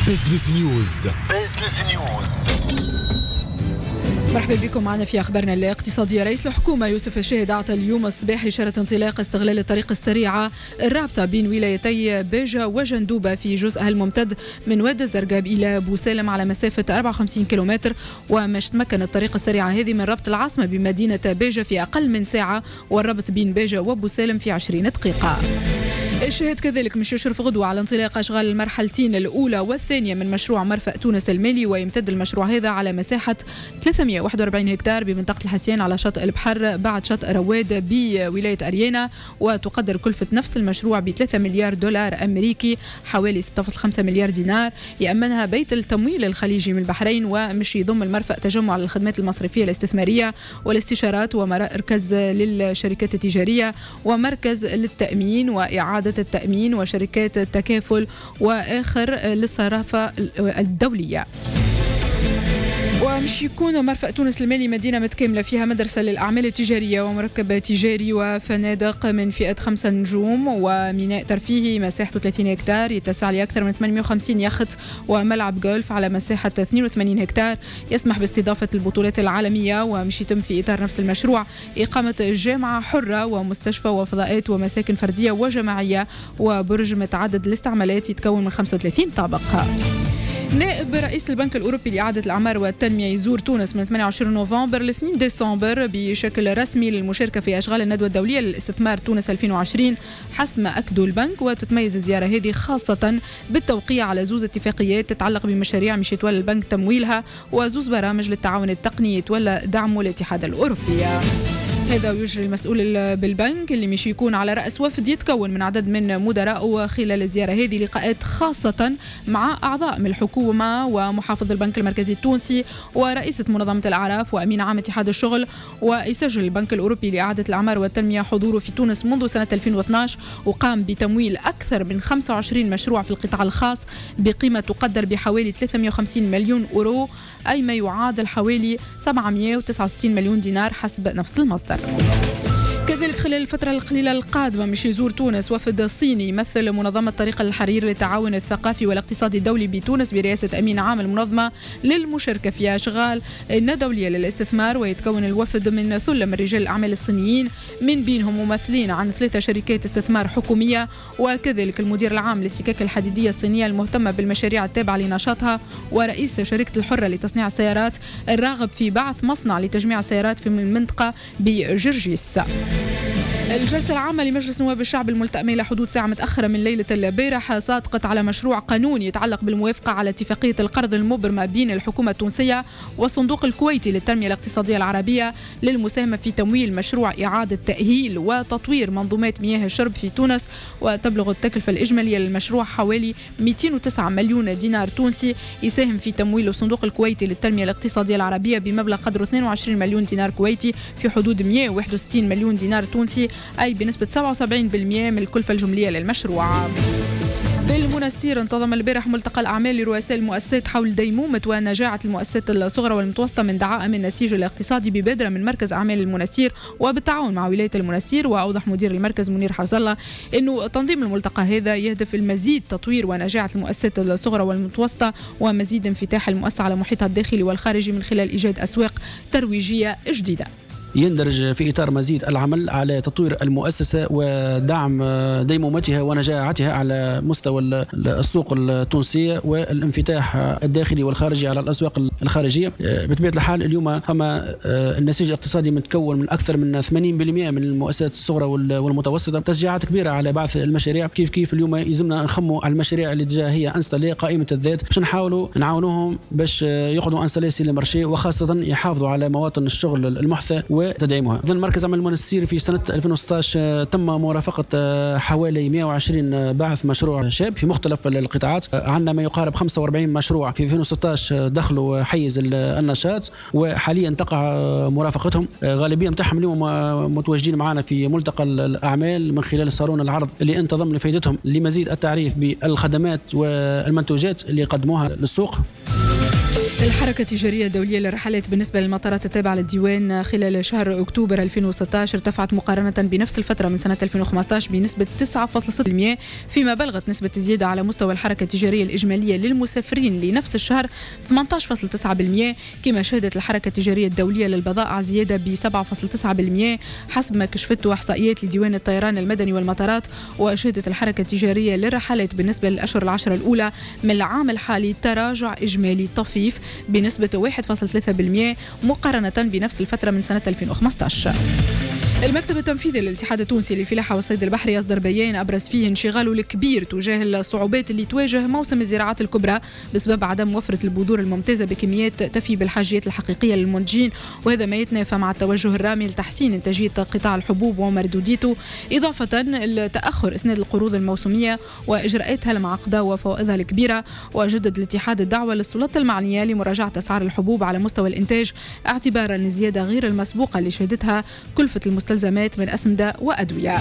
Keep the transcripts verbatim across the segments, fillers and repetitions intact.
بزنس نيوز. بزنس نيوز. مرحبا بكم معنا في أخبارنا الاقتصادية. رئيس الحكومة يوسف الشاهد أعطى اليوم الصباح إشارة انطلاق استغلال الطريق السريعة الرابطة بين ولايتي بيجة وجندوبة في جزءها الممتد من وادي الزرقاب إلى بوسالم على مسافة أربعة وخمسين كيلومتر، ومش تمكن الطريق السريعة هذه من ربط العاصمة بمدينة بيجة في أقل من ساعة، والربط بين بيجة وبوسالم في عشرين دقيقة. الشاهد كذلك مش يشرف غدوة على انطلاق أشغال المرحلتين الأولى والثانية من مشروع مرفأ تونس المالي، ويمتد المشروع هذا على مساحة ثلاثمئة وواحد وأربعين هكتار بمنطقة الحسيان على شاطئ البحر بعد شاطئ رواد بولاية أريانا، وتقدر كلفة نفس المشروع ب ثلاثة مليار دولار أمريكي حوالي ستة فاصلة خمسة مليار دينار، يأمنها بيت التمويل الخليجي من البحرين، ومش يضم المرفأ تجمع للخدمات المصرفية الاستثمارية والاستشارات ومركز للشركات التجارية ومركز للتأمين وإعادة التأمين وشركات التكافل وآخر للصرافة الدولية. ومش يكون مرفأ تونس المالي مدينة متكاملة فيها مدرسة للأعمال التجارية ومركب تجاري وفنادق من فئة خمسة نجوم وميناء ترفيهي مساحته ثلاثين هكتار يتسع لأكثر من ثمانمئة وخمسين يخت وملعب جولف على مساحة اثنين وثمانين هكتار يسمح باستضافة البطولات العالمية، ومش يتم في إطار نفس المشروع إقامة جامعة حرة ومستشفى وفضاءات ومساكن فردية وجماعية وبرج متعدد الاستعمالات يتكون من خمسة وثلاثين طابق. نائب رئيس البنك الأوروبي لإعادة الأعمار والتنمية يزور تونس من ثمانية وعشرين نوفمبر ل اثنين ديسمبر بشكل رسمي للمشاركة في أشغال الندوة الدولية للاستثمار تونس ألفين وعشرين حسب ما أكدوا البنك. وتتميز الزيارة هذه خاصة بالتوقيع على زوز اتفاقيات تتعلق بمشاريع مش يتولى البنك تمويلها وزوز برامج للتعاون التقني يتولى دعمه الاتحاد الأوروبي. هذا يجري المسؤول بالبنك اللي مش يكون على رأس وفد يتكون من عدد من مدراء خلال الزيارة هذه لقاءات خاصة مع أعضاء من الحكومة ومحافظ البنك المركزي التونسي ورئيسة منظمة الأعراف وأمين عام اتحاد الشغل. ويسجل البنك الأوروبي لإعادة الأعمار والتنمية حضوره في تونس منذ سنة ألفين واثني عشر وقام بتمويل أكثر من خمسة وعشرين مشروع في القطاع الخاص بقيمة تقدر بحوالي ثلاثمئة وخمسين مليون أورو أي ما يعادل حوالي سبعمئة وتسعة وستين مليون دينار حسب نفس المصدر. كذلك خلال الفترة القليلة القادمة مش يزور تونس وفد صيني يمثل منظمة طريق الحرير للتعاون الثقافي والاقتصادي الدولي بتونس برئاسة أمين عام المنظمة للمشاركة في أشغال الندولية للاستثمار. ويتكون الوفد من ثلة من رجال الأعمال الصينيين من بينهم ممثلين عن ثلاثة شركات استثمار حكومية وكذلك المدير العام للسكك الحديدية الصينية المهتمة بالمشاريع التابعة لنشاطها ورئيس شركة الحرة لتصنيع السيارات الراغب في بعث مصنع لتجميع السيارات في المنطقة بجرجيس. الجلسة العامة لمجلس نواب الشعب الملتئمة إلى حدود ساعة متأخرة من ليلة البارحة صادقت على مشروع قانون يتعلق بالموافقة على اتفاقية القرض المبرمة بين الحكومة التونسية والصندوق الكويتي للتنمية الاقتصادية العربية للمساهمة في تمويل مشروع إعادة تأهيل وتطوير منظومات مياه الشرب في تونس. وتبلغ التكلفة الإجمالية للمشروع حوالي مئتين وتسعة مليون دينار تونسي يساهم في تمويل الصندوق الكويتي للتنمية الاقتصادية العربية بمبلغ قدره اثنين وعشرين مليون دينار كويتي في حدود مئة وواحد وستين مليون دينار تونسي أي بنسبة سبعة وسبعين بالمئة من الكلفة الجملية للمشروع. بالمنستير انتظم البارح ملتقى الأعمال لرؤساء المؤسسات حول ديمومة ونجاعة المؤسسات الصغرى والمتوسطة من دعائم النسيج الاقتصادي ببادرة من مركز أعمال المنستير وبالتعاون مع ولاية المنستير. وأوضح مدير المركز منير حرز الله أنه تنظيم الملتقى هذا يهدف المزيد تطوير ونجاعة المؤسسات الصغرى والمتوسطة ومزيد انفتاح المؤسسة على محيطها الداخلي والخارجي من خلال إيجاد أسواق ترويجية جديدة. يندرج في إطار مزيد العمل على تطوير المؤسسة ودعم ديمومتها ونجاعتها على مستوى السوق التونسية والانفتاح الداخلي والخارجي على الأسواق الخارجية. بطبيعة الحال اليوم فما النسيج الاقتصادي متكون من أكثر من ثمانين بالمئة من المؤسسات الصغرى والمتوسطة، تشجيعات كبيرة على بعث المشاريع. كيف كيف اليوم يلزمنا نخموا على المشاريع اللي جا هي أنستالي قائمة الذات باش نحاولوا نعاونوهم باش يقعدوا أنستالي سي المارشي وخاصة يحافظوا على مواطن الشغل المحتى وتدعيمها. ضمن مركز عمل المنستير في سنة ألفين وستة عشر تم مرافقة حوالي مئة وعشرين باعث مشروع شاب في مختلف القطاعات. عندنا ما يقارب خمسة وأربعين مشروع في ألفين وستة عشر دخلوا حيز النشاط وحاليا تقع مرافقتهم. غالبية متاعهم اليوم متواجدين معنا في ملتقى الأعمال من خلال صالون العرض اللي انتظم لفائدتهم لمزيد التعريف بالخدمات والمنتوجات اللي قدموها للسوق. الحركة التجارية الدولية للرحلات بالنسبة للمطارات التابعة للديوان خلال شهر أكتوبر ألفين وستة عشر ارتفعت مقارنة بنفس الفترة من سنة ألفين وخمسة عشر بنسبة تسعة فاصلة ستة بالمئة، فيما بلغت نسبة الزيادة على مستوى الحركة التجارية الإجمالية للمسافرين لنفس الشهر ثمانية عشر فاصلة تسعة بالمئة، كما شهدت الحركة التجارية الدولية للبضائع زيادة ب سبعة فاصلة تسعة بالمئة حسب ما كشفته إحصائيات لديوان الطيران المدني والمطارات. وشهدت الحركة التجارية للرحلات بالنسبة للأشهر العشرة الأولى من العام الحالي تراجع إجمالي طفيف بنسبة واحد فاصلة ثلاثة بالمئة مقارنة بنفس الفترة من سنة ألفين وخمسة عشر. المكتب التنفيذي للاتحاد التونسي للفلاحة والصيد البحري أصدر بيان أبرز فيه انشغاله الكبير تجاه الصعوبات اللي تواجه موسم الزراعات الكبرى بسبب عدم وفرة البذور الممتازة بكميات تفي بالحاجيات الحقيقية للمنتجين، وهذا ما يتنافى مع التوجه الرامي لتحسين إنتاجية قطاع الحبوب ومردوديته، إضافة لتأخر إسناد القروض الموسمية وإجراءاتها المعقدة وفوائدها الكبيرة. وجدد الاتحاد الدعوة للسلطات المعنية لمراجعة أسعار الحبوب على مستوى الإنتاج اعتبارا الزيادة غير المسبوقة اللي شهدتها كلفة المستلزمات من أسمدة وأدوية.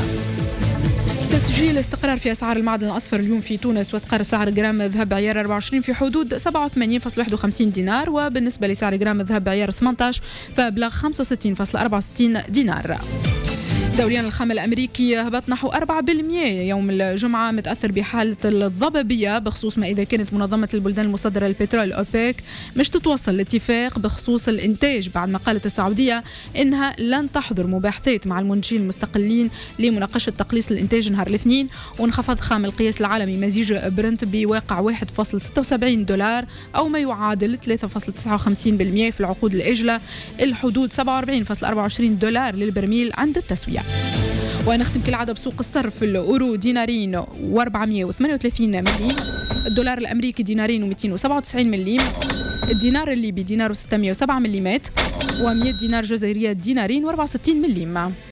تسجيل استقرار في أسعار المعدن الأصفر اليوم في تونس، واستقر سعر جرام ذهب عيار أربعة وعشرين في حدود سبعة وثمانين فاصلة واحد وخمسين دينار، وبالنسبة لسعر جرام ذهب عيار ثمانية عشر فبلغ خمسة وستين فاصلة أربعة وستين دينار. دوليا الخام الأمريكي هبط نحو أربعة بالمئة يوم الجمعة، متأثر بحالة الضبابية بخصوص ما إذا كانت منظمة البلدان المصدرة للبترول أوبيك مش تتوصل لاتفاق بخصوص الإنتاج، بعد ما قالت السعودية إنها لن تحضر مباحثات مع المنتجين المستقلين لمناقشة تقليص الإنتاج نهار الاثنين. وانخفض خام القياس العالمي مزيج برنت بواقع واحد فاصلة ستة وسبعين دولار أو ما يعادل ثلاثة فاصلة تسعة وخمسين بالمئة في العقود الآجلة، الحدود سبعة وأربعين فاصلة أربعة وعشرين دولار للبرميل عند التسوية. ونختم كالعادة بسوق الصرف، الأورو دينارين وأربعمئة وثمانية وثلاثين مليم، الدولار الأمريكي دينارين ومئتين وسبعة وتسعين مليم، الدينار الليبي دينار وستمئة وسبعة مليمات، ومئة دينار جزائرية دينارين وأربعة وستين مليم.